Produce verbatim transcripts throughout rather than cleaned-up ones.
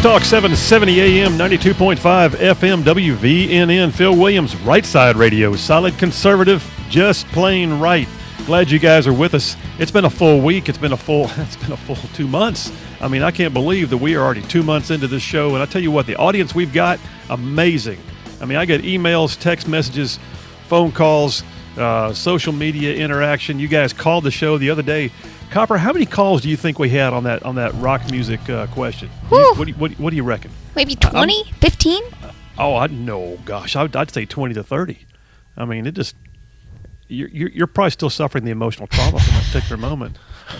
Talk seven seventy A M, ninety-two point five F M, W V N N. Phil Williams, Right Side Radio. Solid conservative, just plain right. Glad you guys are with us. It's been a full week. It's been a full. It's been a full two months. I mean, I can't believe that we are already two months into this show. And I tell you what, the audience we've got, amazing. I mean, I get emails, text messages, phone calls, uh, social media interaction. You guys called the show the other day. Copper, how many calls do you think we had on that on that rock music uh, question? Do you, what, do you, what, what do you reckon? Maybe twenty, fifteen? Oh, I no, gosh, I'd, I'd say twenty to thirty. I mean, it just you're you're, you're probably still suffering the emotional trauma from that particular moment.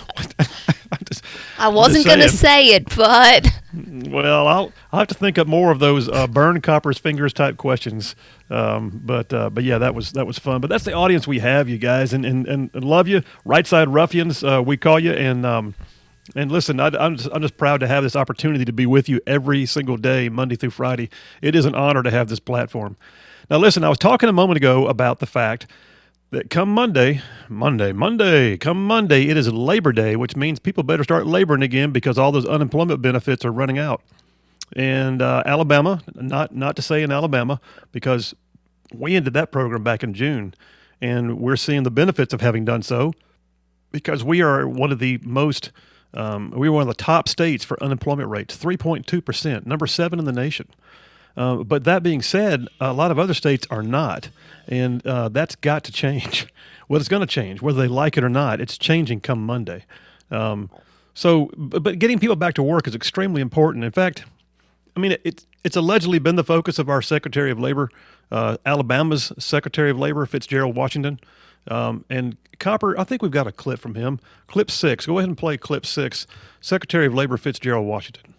just, I wasn't going to say it, but well, I'll I'll have to think up more of those uh, burn Copper's fingers type questions. Um, but uh, but yeah, that was that was fun. But that's the audience we have, you guys, and and, and love you, Right Side Ruffians. Uh, we call you, and um, and listen, I, I'm just, I'm just proud to have this opportunity to be with you every single day, Monday through Friday. It is an honor to have this platform. Now, listen, I was talking a moment ago about the fact that come Monday, Monday, Monday, come Monday, it is Labor Day, which means people better start laboring again because all those unemployment benefits are running out. And uh, Alabama, not not to say in Alabama, because we ended that program back in June, and we're seeing the benefits of having done so because we are one of the most, um, we are one of the top states for unemployment rates, three point two percent, number seven in the nation. Uh, but that being said, a lot of other states are not, and uh, that's got to change. Well, it's going to change, whether they like it or not. It's changing come Monday. Um, so, but, but getting people back to work is extremely important. In fact, I mean, it, it's it's allegedly been the focus of our Secretary of Labor, uh, Alabama's Secretary of Labor, Fitzgerald Washington. Um, and Copper, I think we've got a clip from him. Clip six. Go ahead and play clip six. Secretary of Labor Fitzgerald Washington.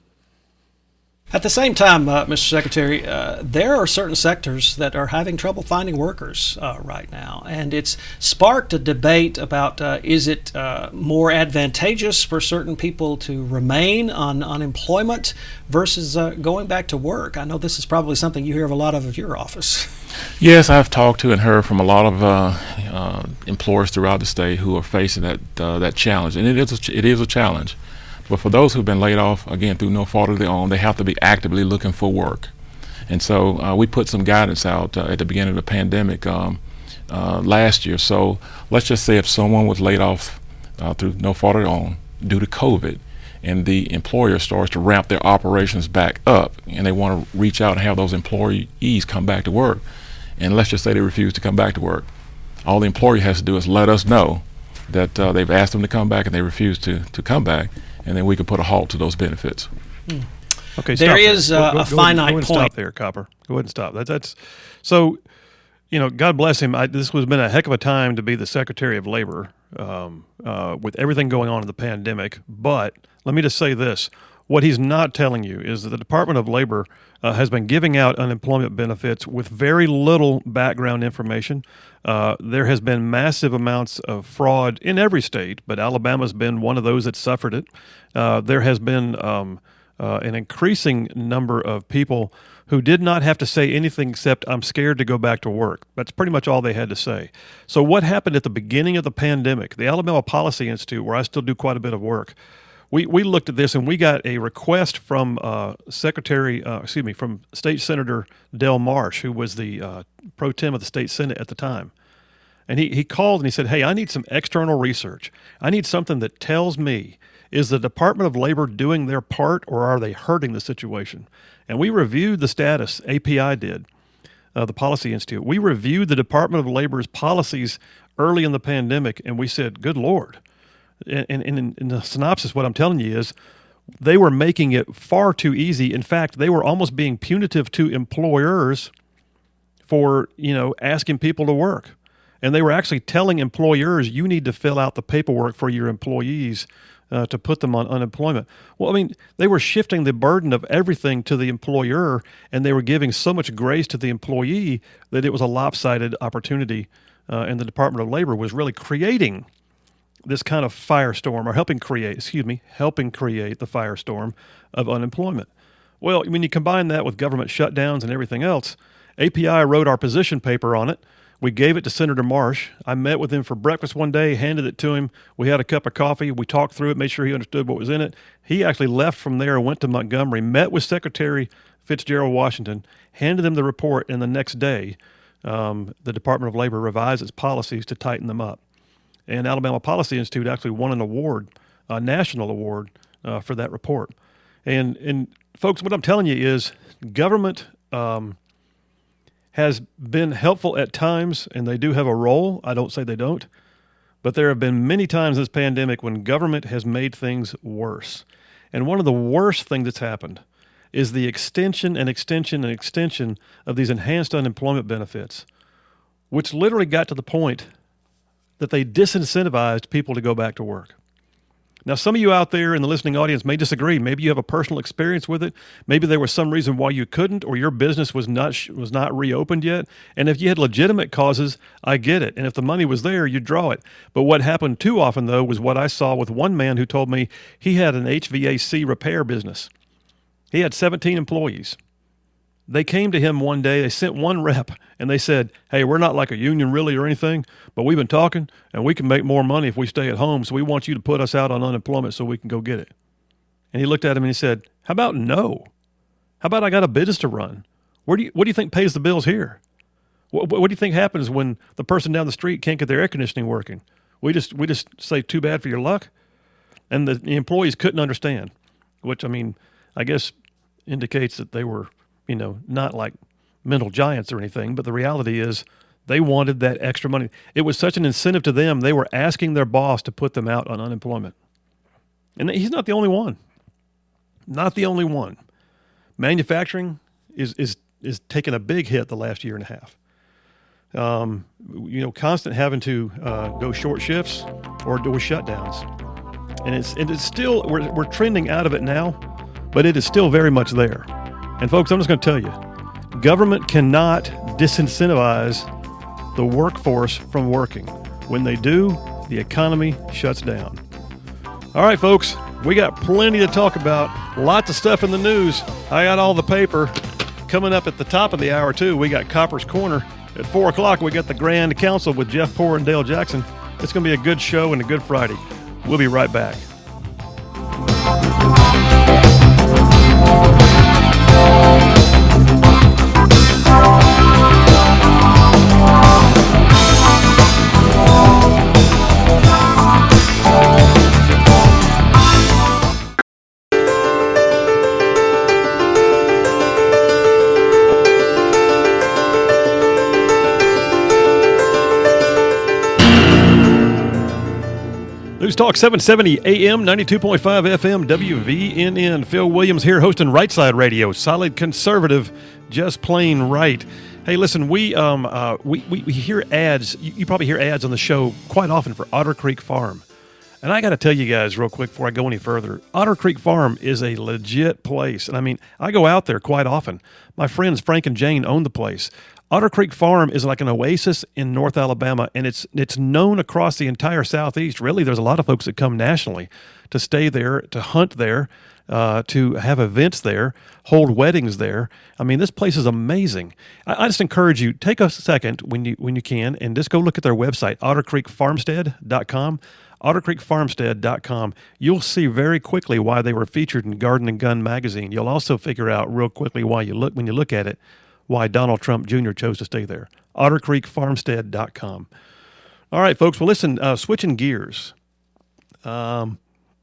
At the same time, uh, Mister Secretary, uh, there are certain sectors that are having trouble finding workers uh, right now, and it's sparked a debate about uh, is it uh, more advantageous for certain people to remain on unemployment versus uh, going back to work. I know this is probably something you hear of a lot of at your office. Yes, I've talked to and heard from a lot of uh, uh, employers throughout the state who are facing that uh, that challenge, and it is a ch- it is a challenge. But for those who've been laid off, again, through no fault of their own, they have to be actively looking for work. And so uh, we put some guidance out uh, at the beginning of the pandemic um, uh, last year. So let's just say if someone was laid off uh, through no fault of their own due to COVID, and the employer starts to ramp their operations back up, and they want to reach out and have those employees come back to work, and let's just say they refuse to come back to work, all the employer has to do is let us know that uh, they've asked them to come back and they refuse to, to come back, and then we can put a halt to those benefits. Hmm. Okay, there is there. Uh, go, go, a go finite ahead, go ahead point. Stop there, Copper. Go ahead and stop. That, that's so. You know, God bless him. I, this has been a heck of a time to be the Secretary of Labor um, uh, with everything going on in the pandemic. But let me just say this: what he's not telling you is that the Department of Labor uh, has been giving out unemployment benefits with very little background information. Uh, there has been massive amounts of fraud in every state, but Alabama's been one of those that suffered it. Uh, there has been um, uh, an increasing number of people who did not have to say anything except, I'm scared to go back to work. That's pretty much all they had to say. So what happened at the beginning of the pandemic, the Alabama Policy Institute, where I still do quite a bit of work, we, we looked at this and we got a request from uh, Secretary, uh, excuse me, from State Senator Del Marsh, who was the uh, pro tem of the State Senate at the time. And he, he called and he said, hey, I need some external research. I need something that tells me, is the Department of Labor doing their part or are they hurting the situation? And we reviewed the status, A P I did, uh, the Policy Institute. We reviewed the Department of Labor's policies early in the pandemic, and we said, good Lord. And, and, and in, in the synopsis, what I'm telling you is they were making it far too easy. In fact, they were almost being punitive to employers for, you know, asking people to work. And they were actually telling employers, you need to fill out the paperwork for your employees uh, to put them on unemployment. Well, I mean, they were shifting the burden of everything to the employer, and they were giving so much grace to the employee that it was a lopsided opportunity. Uh, and the Department of Labor was really creating this kind of firestorm, or helping create, excuse me, helping create the firestorm of unemployment. Well, when you combine that with government shutdowns and everything else, A P I wrote our position paper on it. We gave it to Senator Marsh. I met with him for breakfast one day, handed it to him. We had a cup of coffee. We talked through it, made sure he understood what was in it. He actually left from there, went to Montgomery, met with Secretary Fitzgerald Washington, handed him the report, and the next day um, the Department of Labor revised its policies to tighten them up. And Alabama Policy Institute actually won an award, a national award, uh, for that report. And, and folks, what I'm telling you is government um, has been helpful at times, and they do have a role. I don't say they don't. But there have been many times this pandemic when government has made things worse. And one of the worst things that's happened is the extension and extension and extension of these enhanced unemployment benefits, which literally got to the point that they disincentivized people to go back to work. Now, some of you out there in the listening audience may disagree. Maybe you have a personal experience with it. Maybe there was some reason why you couldn't, or your business was not was not reopened yet. And if you had legitimate causes, I get it. And if the money was there, you'd draw it. But what happened too often, though, was what I saw with one man who told me he had an H V A C repair business. He had seventeen employees. They came to him one day, they sent one rep, and they said, hey, we're not like a union really or anything, but we've been talking, and we can make more money if we stay at home, so we want you to put us out on unemployment so we can go get it. And he looked at him and he said, how about no? How about I got a business to run? Where do you, what do you think pays the bills here? What, what do you think happens when the person down the street can't get their air conditioning working? We just we just say, too bad for your luck? And the, the employees couldn't understand, which, I mean, I guess indicates that they were, you know, not like mental giants or anything, but the reality is they wanted that extra money. It was such an incentive to them, they were asking their boss to put them out on unemployment. And he's not the only one. Not the only one. Manufacturing is is is taking a big hit the last year and a half. Um, you know, constant having to uh, go short shifts or do shutdowns. And it's, and it's still, we're, we're trending out of it now, but it is still very much there. And folks, I'm just going to tell you, government cannot disincentivize the workforce from working. When they do, the economy shuts down. All right, folks, we got plenty to talk about. Lots of stuff in the news. I got all the paper. Coming up at the top of the hour, too, we got Copper's Corner. At four o'clock, we got the Grand Council with Jeff Poore and Dale Jackson. It's going to be a good show and a good Friday. We'll be right back. News Talk seven seventy A M, ninety-two point five F M, W V N N. Phil Williams here hosting Right Side Radio. Solid conservative, just plain right. Hey, listen, we um uh we, we, we hear ads. You, you probably hear ads on the show quite often for Otter Creek Farm. And I got to tell you guys real quick before I go any further, Otter Creek Farm is a legit place. And I mean, I go out there quite often. My friends Frank and Jane own the place. Otter Creek Farm is like an oasis in North Alabama, and it's it's known across the entire Southeast. Really, there's a lot of folks that come nationally to stay there, to hunt there, uh, to have events there, hold weddings there. I mean, this place is amazing. I, I just encourage you, take a second when you when you can, and just go look at their website, otter creek farmstead dot com. otter creek farmstead dot com. You'll see very quickly why they were featured in Garden and Gun magazine. You'll also figure out real quickly why you look when you look at it, why Donald Trump Junior chose to stay there. otter creek farmstead dot com. All right, folks. Well, listen, uh, switching gears. Um,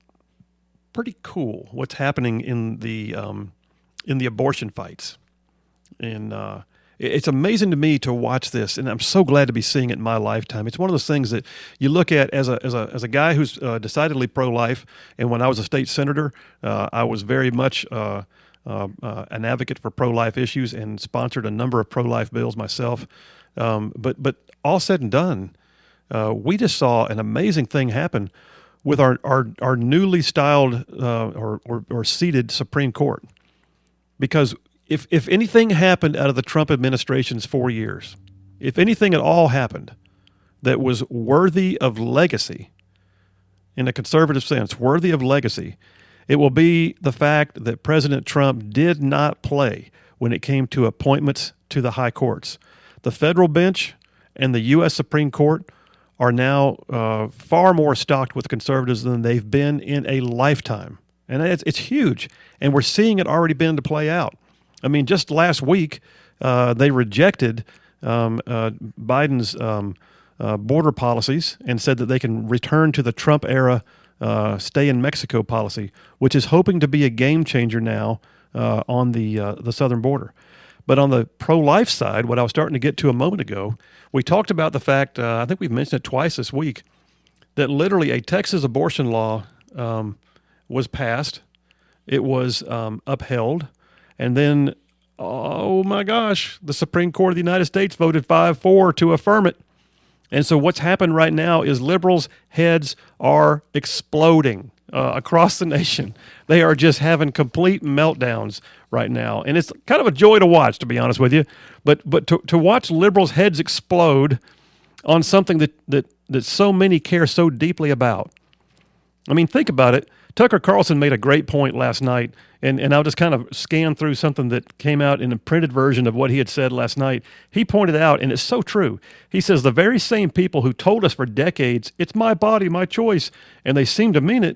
pretty cool what's happening in the um, in the abortion fights. And uh, it's amazing to me to watch this, and I'm so glad to be seeing it in my lifetime. It's one of those things that you look at as a as a as a guy who's uh, decidedly pro-life. And when I was a state senator, uh, I was very much Uh, Uh, uh, an advocate for pro-life issues and sponsored a number of pro-life bills myself. Um, but but all said and done, uh, we just saw an amazing thing happen with our our, our newly styled uh, or, or or seated Supreme Court. Because if if anything happened out of the Trump administration's four years, if anything at all happened that was worthy of legacy, in a conservative sense, worthy of legacy, it will be the fact that President Trump did not play when it came to appointments to the high courts. The federal bench and the U S Supreme Court are now uh, far more stocked with conservatives than they've been in a lifetime. And it's, it's huge. And we're seeing it already begin to play out. I mean, just last week, uh, they rejected um, uh, Biden's um, uh, border policies and said that they can return to the Trump-era uh, stay in Mexico policy, which is hoping to be a game changer now uh, on the uh, the southern border. But on the pro-life side, what I was starting to get to a moment ago, we talked about the fact, uh, I think we've mentioned it twice this week, that literally a Texas abortion law um, was passed, it was um, upheld, and then, oh my gosh, the Supreme Court of the United States voted five four to affirm it. And so what's happened right now is liberals' heads are exploding uh, across the nation. They are just having complete meltdowns right now. And it's kind of a joy to watch, to be honest with you. But but to, to watch liberals' heads explode on something that, that, that so many care so deeply about. I mean, think about it. Tucker Carlson made a great point last night, and, and I'll just kind of scan through something that came out in a printed version of what he had said last night. He pointed out, and it's so true, he says the very same people who told us for decades, it's my body, my choice, and they seem to mean it,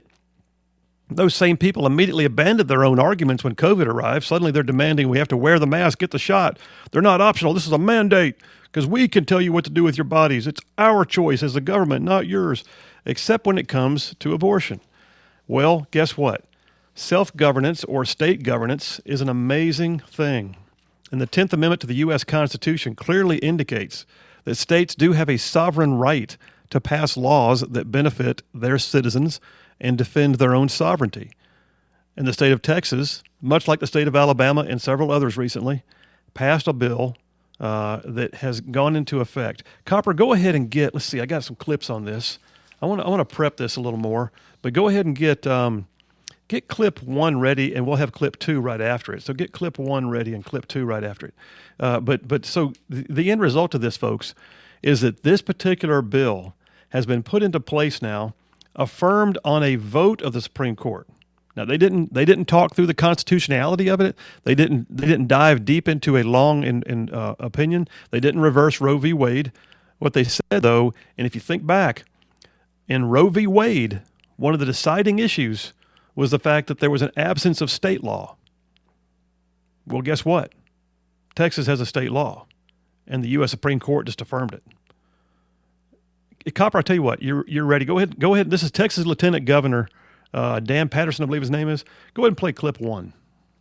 those same people immediately abandoned their own arguments when COVID arrived. Suddenly they're demanding we have to wear the mask, get the shot. They're not optional. This is a mandate because we can tell you what to do with your bodies. It's our choice as the government, not yours, except when it comes to abortion. Well, guess what? Self-governance or state governance is an amazing thing. And the tenth Amendment to the U S Constitution clearly indicates that states do have a sovereign right to pass laws that benefit their citizens and defend their own sovereignty. And the state of Texas, much like the state of Alabama and several others recently, passed a bill uh, that has gone into effect. Copper, go ahead and get, let's see, I got some clips on this. I want to I want to prep this a little more, but go ahead and get um, get clip one ready, and we'll have clip two right after it. So get clip one ready and clip two right after it. Uh, but but so the, the end result of this, folks, is that this particular bill has been put into place now, affirmed on a vote of the Supreme Court. Now they didn't they didn't talk through the constitutionality of it. They didn't they didn't dive deep into a long in, in, uh, opinion. They didn't reverse Roe v. Wade. What they said, though, and if you think back, in Roe v. Wade, one of the deciding issues was the fact that there was an absence of state law. Well, guess what? Texas has a state law, and the U S Supreme Court just affirmed it. Copper, I'll tell you what, you're you're ready. Go ahead. Go ahead. This is Texas Lieutenant Governor uh, Dan Patterson, I believe his name is. Go ahead and play clip one.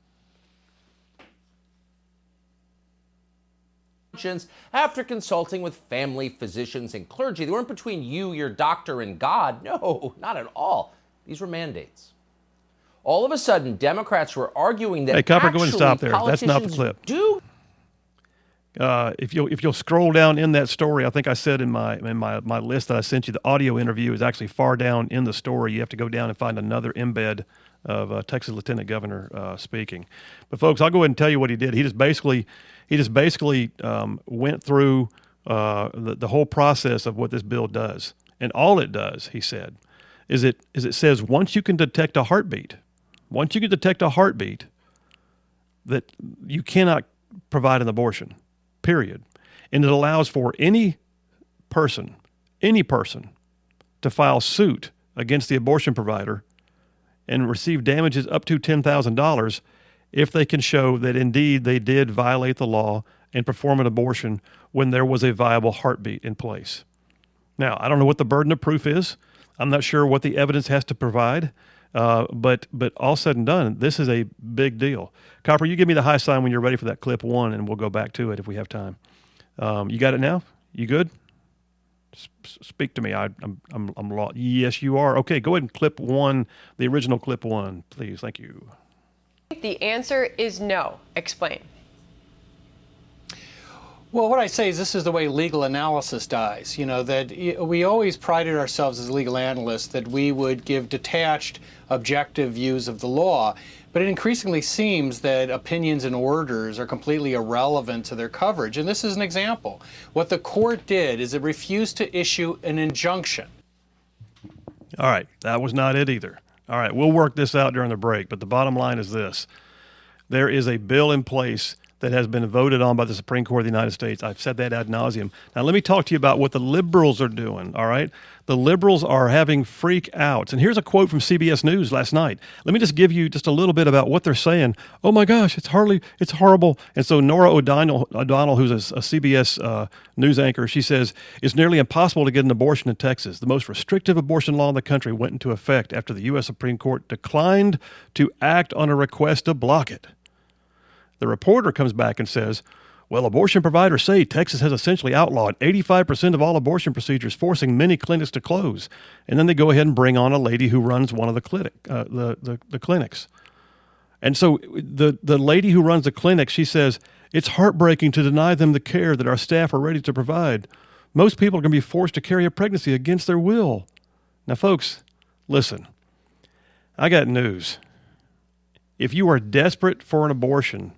After consulting with family physicians and clergy, they weren't between you, your doctor, and God. No, not at all. These were mandates. All of a sudden, Democrats were arguing that hey, Copper, actually go ahead and stop there. That's not the clip. Do Uh, if you'll if you'll scroll down in that story, I think I said in my in my, my list that I sent you, the audio interview is actually far down in the story. You have to go down and find another embed of uh, Texas Lieutenant Governor uh, speaking. But folks, I'll go ahead and tell you what he did. He just basically he just basically um, went through uh, the the whole process of what this bill does, and all it does, he said, is it is it says once you can detect a heartbeat, once you can detect a heartbeat, that you cannot provide an abortion. Period. And it allows for any person, any person, to file suit against the abortion provider and receive damages up to ten thousand dollars if they can show that indeed they did violate the law and perform an abortion when there was a viable heartbeat in place. Now, I don't know what the burden of proof is. I'm not sure what the evidence has to provide. Uh, but but all said and done, this is a big deal. Copper, you give me the high sign when you're ready for that clip one, and we'll go back to it if we have time. Um, you got it now? You good? S- speak to me. I, I'm I'm I'm lost. Yes, you are. Okay, go ahead and clip one, the original clip one, please. Thank you. The answer is no. Explain. Well, what I say is this is the way legal analysis dies. You know, that we always prided ourselves as legal analysts that we would give detached, objective views of the law. But it increasingly seems that opinions and orders are completely irrelevant to their coverage. And this is an example. What the court did is it refused to issue an injunction. All right. That was not it either. All right. We'll work this out during the break. But the bottom line is this. There is a bill in place that has been voted on by the Supreme Court of the United States. I've said that ad nauseum. Now, let me talk to you about what the liberals are doing, all right? The liberals are having freak outs. And here's a quote from C B S News last night. Let me just give you just a little bit about what they're saying. Oh, my gosh, it's hardly, it's horrible. And so Nora O'Donnell, O'Donnell who's a, a C B S uh, news anchor, she says, it's nearly impossible to get an abortion in Texas. The most restrictive abortion law in the country went into effect after the U S Supreme Court declined to act on a request to block it. The reporter comes back and says, well, abortion providers say Texas has essentially outlawed eighty-five percent of all abortion procedures, forcing many clinics to close. And then they go ahead and bring on a lady who runs one of the clinic, uh, the, the, the clinics. And so the, the lady who runs the clinic, she says, it's heartbreaking to deny them the care that our staff are ready to provide. Most people are going to be forced to carry a pregnancy against their will. Now, folks, listen, I got news. If you are desperate for an abortion,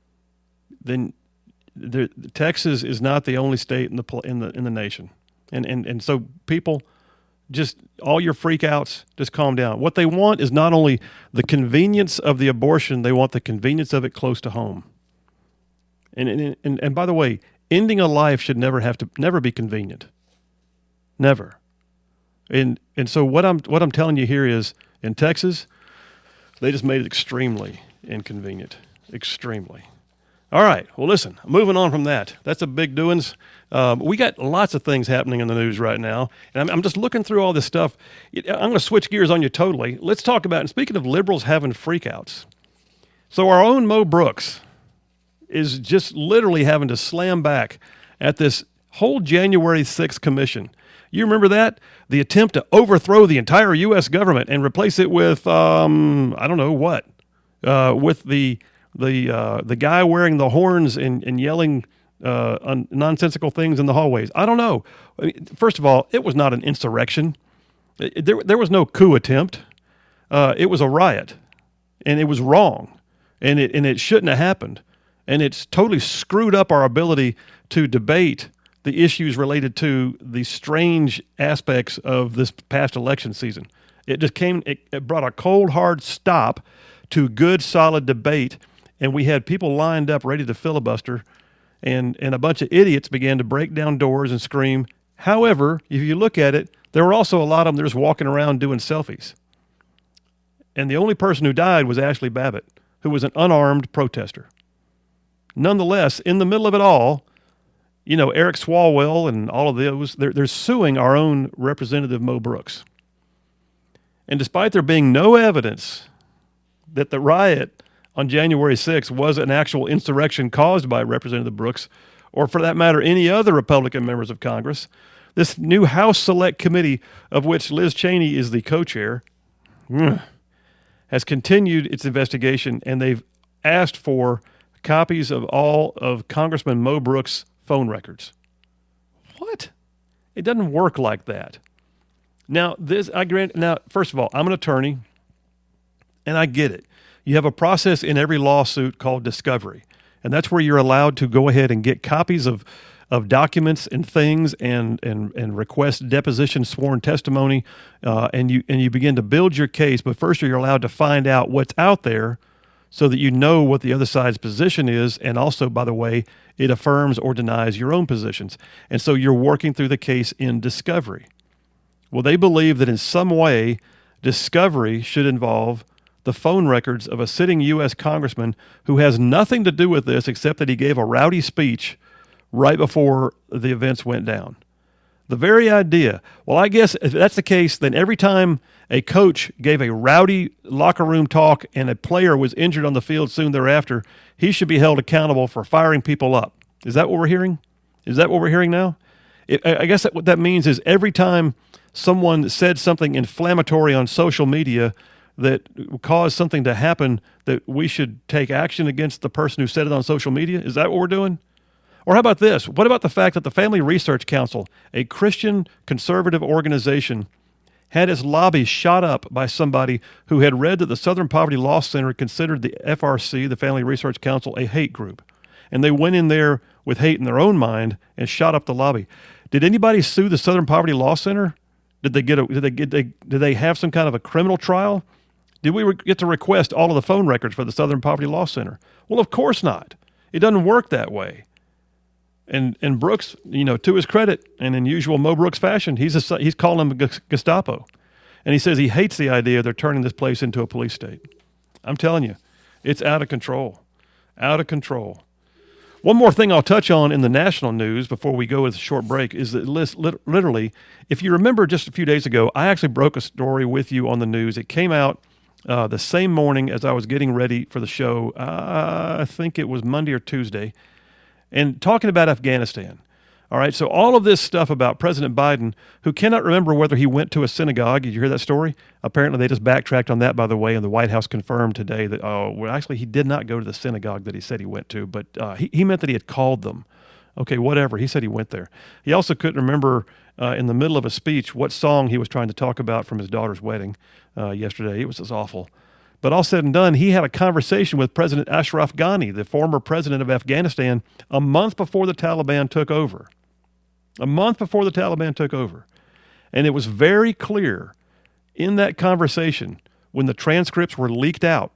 then the, Texas is not the only state in the in the in the nation, and and and so people, just all your freakouts, just calm down. What they want is not only the convenience of the abortion; they want the convenience of it close to home. And and and, and by the way, ending a life should never have to never be convenient, never. And and so what I'm what I'm telling you here is in Texas, they just made it extremely inconvenient, extremely. All right. Well, listen, moving on from that. That's a big doings. Um, we got lots of things happening in the news right now. And I'm, I'm just looking through all this stuff. I'm going to switch gears on you totally. Let's talk about, and speaking of liberals having freakouts. So our own Mo Brooks is just literally having to slam back at this whole January sixth commission. You remember that? The attempt to overthrow the entire U S government and replace it with, um, I don't know what, uh, with the... The uh, the guy wearing the horns and, and yelling uh, un- nonsensical things in the hallways. I don't know. I mean, first of all, it was not an insurrection. It, there, there was no coup attempt. Uh, it was a riot, and it was wrong, and it and it shouldn't have happened. And it's totally screwed up our ability to debate the issues related to the strange aspects of this past election season. It just came. It, it brought a cold, hard stop to good, solid debate. And we had people lined up ready to filibuster, and, and a bunch of idiots began to break down doors and scream. However, if you look at it, there were also a lot of them that were just walking around doing selfies. And the only person who died was Ashley Babbitt, who was an unarmed protester. Nonetheless, in the middle of it all, you know, Eric Swalwell and all of those, they're, they're suing our own Representative Mo Brooks. And despite there being no evidence that the riot on January sixth was an actual insurrection caused by Representative Brooks, or for that matter, any other Republican members of Congress, this new House Select Committee, of which Liz Cheney is the co-chair, has continued its investigation, and they've asked for copies of all of Congressman Mo Brooks' phone records. What? It doesn't work like that. Now, this I grant. Now, first of all, I'm an attorney, and I get it. You have a process in every lawsuit called discovery, and that's where you're allowed to go ahead and get copies of, of documents and things, and and and request deposition, sworn testimony, uh, and you and you begin to build your case. But first, you're allowed to find out what's out there, so that you know what the other side's position is, and also, by the way, it affirms or denies your own positions. And so you're working through the case in discovery. Well, they believe that in some way, discovery should involve the phone records of a sitting U S congressman who has nothing to do with this except that he gave a rowdy speech right before the events went down. The very idea, well, I guess if that's the case, then every time a coach gave a rowdy locker room talk and a player was injured on the field soon thereafter, he should be held accountable for firing people up. Is that what we're hearing? Is that what we're hearing now? It, I guess that what that means is every time someone said something inflammatory on social media that caused something to happen, that we should take action against the person who said it on social media? Is that what we're doing? Or how about this? What about the fact that the Family Research Council, a Christian conservative organization, had its lobby shot up by somebody who had read that the Southern Poverty Law Center considered the F R C, the Family Research Council, a hate group. And they went in there with hate in their own mind and shot up the lobby. Did anybody sue the Southern Poverty Law Center? Did they get a, did they get they, did they have some kind of a criminal trial? Did we re- get to request all of the phone records for the Southern Poverty Law Center? Well, of course not. It doesn't work that way. And and Brooks, you know, to his credit, and in usual Mo Brooks fashion, he's a, he's calling them Gestapo. And he says he hates the idea they're turning this place into a police state. I'm telling you, it's out of control. Out of control. One more thing I'll touch on in the national news before we go with a short break is that literally, if you remember just a few days ago, I actually broke a story with you on the news. It came out uh, the same morning as I was getting ready for the show. Uh, I think it was Monday or Tuesday. And talking about Afghanistan. All right, so all of this stuff about President Biden, who cannot remember whether he went to a synagogue. Did you hear that story? Apparently they just backtracked on that, by the way, and the White House confirmed today that, oh, well, actually he did not go to the synagogue that he said he went to, but uh, he, he meant that he had called them. Okay, whatever. He said he went there. He also couldn't remember uh, in the middle of a speech what song he was trying to talk about from his daughter's wedding uh, yesterday. It was just awful. But all said and done, he had a conversation with President Ashraf Ghani, the former president of Afghanistan, a month before the Taliban took over. A month before the Taliban took over. And it was very clear in that conversation, when the transcripts were leaked out,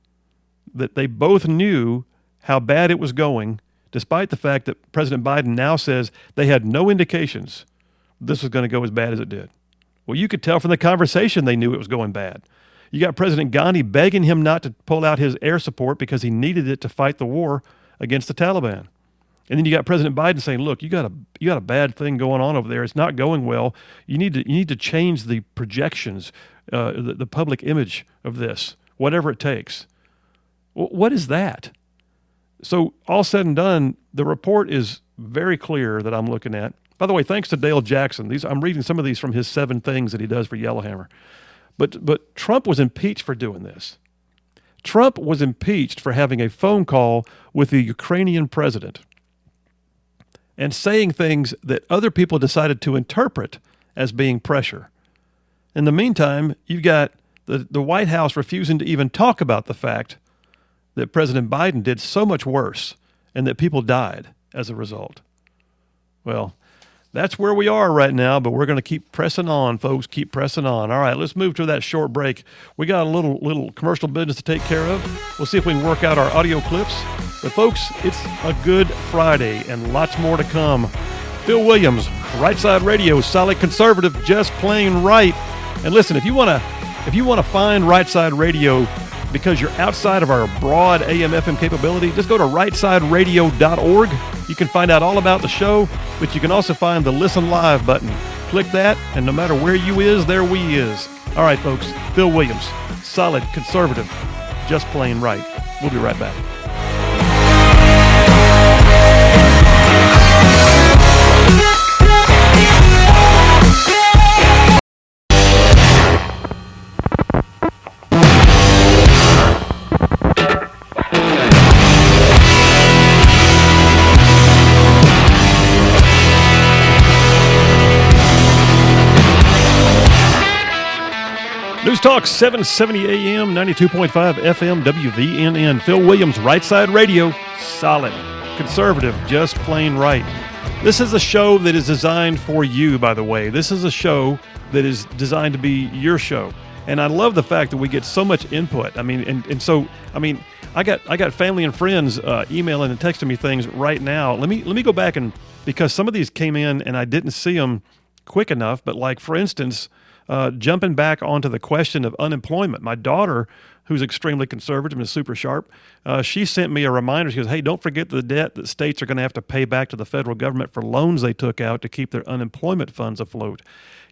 that they both knew how bad it was going, despite the fact that President Biden now says they had no indications this was going to go as bad as it did. Well, you could tell from the conversation they knew it was going bad. You got President Ghani begging him not to pull out his air support because he needed it to fight the war against the Taliban. And then you got President Biden saying, "Look, you got a you got a bad thing going on over there. It's not going well. You need to you need to change the projections, uh, the, the public image of this, whatever it takes." Well, what is that? So all said and done, the report is very clear that I'm looking at. By the way, thanks to Dale Jackson. These I'm reading some of these from his seven things that he does for Yellowhammer. But but Trump was impeached for doing this. Trump was impeached for having a phone call with the Ukrainian president and saying things that other people decided to interpret as being pressure. In the meantime, you've got the, the White House refusing to even talk about the fact that President Biden did so much worse and that people died as a result. Well, that's where we are right now, but we're going to keep pressing on, folks. Keep pressing on. All right, let's move to that short break. We got a little little commercial business to take care of. We'll see if we can work out our audio clips. But, folks, it's a good Friday and lots more to come. Phil Williams, Right Side Radio, solid conservative, just plain right. And listen, if you want to if you want to find Right Side Radio because you're outside of our broad A M F M capability, just go to right side radio dot org. You can find out all about the show, but you can also find the Listen Live button. Click that, and no matter where you is, there we is. All right, folks, Phil Williams, solid conservative, just plain right. We'll be right back. News Talk seven seventy A M, ninety-two point five F M, W V N N. Phil Williams, Right Side Radio, solid, conservative, just plain right. This is a show that is designed for you, by the way. This is a show that is designed to be your show. And I love the fact that we get so much input. I mean, and, and so, I mean, I got I got family and friends uh, emailing and texting me things right now. Let me let me go back and, because some of these came in and I didn't see them quick enough, but like, for instance, Uh, jumping back onto the question of unemployment. My daughter, who's extremely conservative and is super sharp, uh, she sent me a reminder. She goes, "Hey, don't forget the debt that states are going to have to pay back to the federal government for loans they took out to keep their unemployment funds afloat."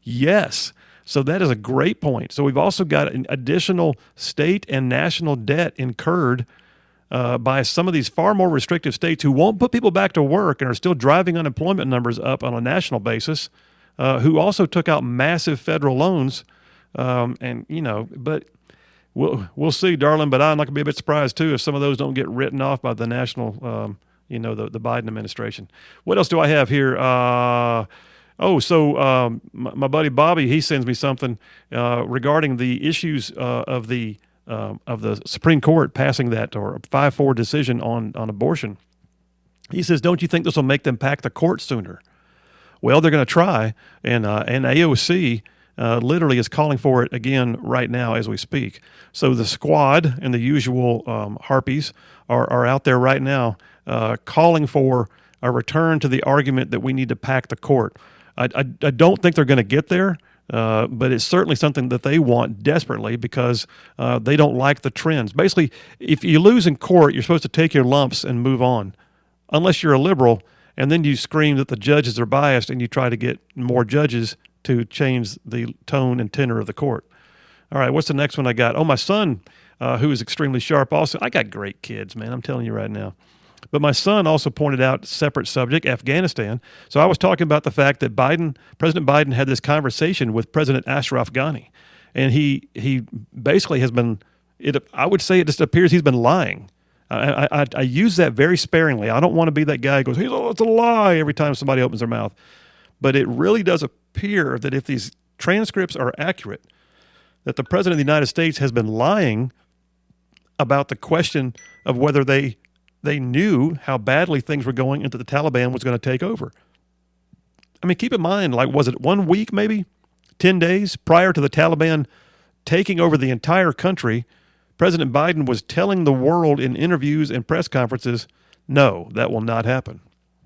Yes. So that is a great point. So we've also got an additional state and national debt incurred uh, by some of these far more restrictive states who won't put people back to work and are still driving unemployment numbers up on a national basis. Uh, who also took out massive federal loans, um, and you know, but we'll we'll see, darling. But I'm not gonna be a bit surprised too if some of those don't get written off by the national, um, you know, the the Biden administration. What else do I have here? Uh, oh, so um, my, my buddy Bobby, he sends me something uh, regarding the issues uh, of the uh, of the Supreme Court passing that or five four decision on on abortion. He says, "Don't you think this will make them pack the court sooner?" Well, they're going to try, and uh, and A O C uh, literally is calling for it again right now as we speak. So the squad and the usual um, harpies are, are out there right now uh, calling for a return to the argument that we need to pack the court. I, I, I don't think they're going to get there, uh, but it's certainly something that they want desperately because uh, they don't like the trends. Basically, if you lose in court, you're supposed to take your lumps and move on, unless you're a liberal, and then you scream that the judges are biased and you try to get more judges to change the tone and tenor of the court. All right, what's the next one I got? Oh, my son, uh, who is extremely sharp also. I got great kids, man, I'm telling you right now. But my son also pointed out, separate subject, Afghanistan. So I was talking about the fact that Biden, President Biden had this conversation with President Ashraf Ghani. And he he basically has been, it. I would say it just appears he's been lying. I, I, I use that very sparingly. I don't want to be that guy who goes, oh, it's a lie every time somebody opens their mouth. But it really does appear that if these transcripts are accurate, that the President of the United States has been lying about the question of whether they they knew how badly things were going and that the Taliban was going to take over. I mean, keep in mind, like, was it one week maybe, ten days prior to the Taliban taking over the entire country, President Biden was telling the world in interviews and press conferences, no, that will not happen.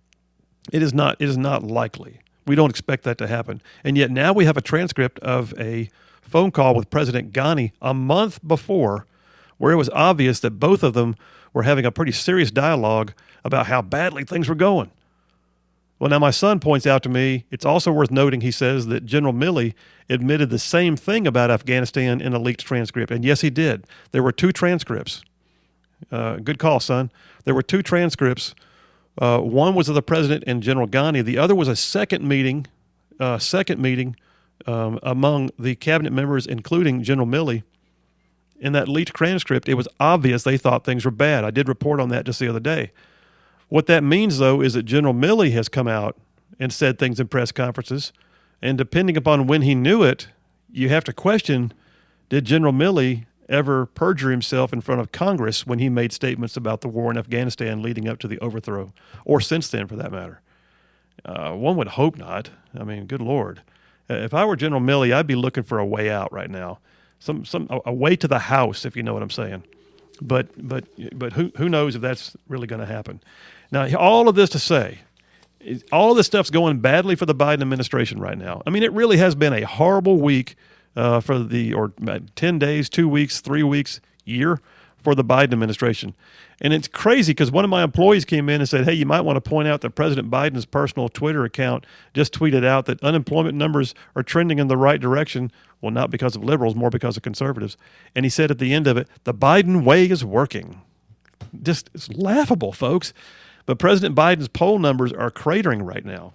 It is not, it is not likely. We don't expect that to happen. And yet now we have a transcript of a phone call with President Ghani a month before where it was obvious that both of them were having a pretty serious dialogue about how badly things were going. Well, now my son points out to me, it's also worth noting, he says, that General Milley admitted the same thing about Afghanistan in a leaked transcript. And yes, he did. There were two transcripts. Uh, good call, son. There were two transcripts. Uh, one was of the president and General Ghani. The other was a second meeting, uh, second meeting um, among the cabinet members, including General Milley. In that leaked transcript, it was obvious they thought things were bad. I did report on that just the other day. What that means, though, is that General Milley has come out and said things in press conferences, and depending upon when he knew it, you have to question, did General Milley ever perjure himself in front of Congress when he made statements about the war in Afghanistan leading up to the overthrow, or since then, for that matter? Uh, one would hope not. I mean, good Lord. If I were General Milley, I'd be looking for a way out right now. Some some a way to the house, if you know what I'm saying, but but but who who knows if that's really going to happen? Now, all of this to say, all of this stuff's going badly for the Biden administration right now. I mean, it really has been a horrible week uh, for the or ten days, two weeks, three weeks, year for the Biden administration, and it's crazy because one of my employees came in and said, "Hey, you might want to point out that President Biden's personal Twitter account just tweeted out that unemployment numbers are trending in the right direction." Well, not because of liberals, more because of conservatives. And he said at the end of it, the Biden way is working. Just, it's laughable, folks. But President Biden's poll numbers are cratering right now.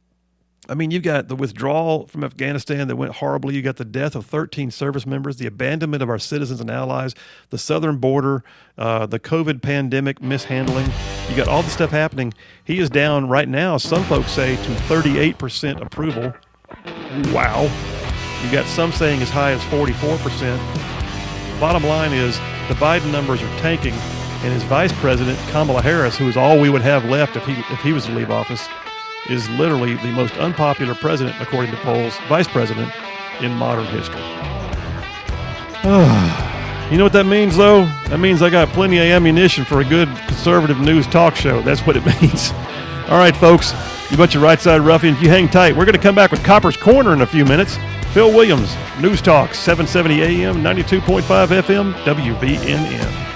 I mean, you've got the withdrawal from Afghanistan that went horribly. You got the death of thirteen service members, the abandonment of our citizens and allies, the southern border, uh, the COVID pandemic mishandling. You got all the stuff happening. He is down right now, some folks say, to thirty-eight percent approval. Wow. You got some saying as high as forty-four percent. Bottom line is the Biden numbers are tanking, and his vice president, Kamala Harris, who is all we would have left if he if he was to leave office, is literally the most unpopular president, according to polls, vice president in modern history. You know what that means, though? That means I got plenty of ammunition for a good conservative news talk show. That's what it means. All right, folks, you bunch of right-side ruffians, you hang tight. We're going to come back with Copper's Corner in a few minutes. Phil Williams, News Talk, seven seventy A M, ninety-two point five F M, W B N N.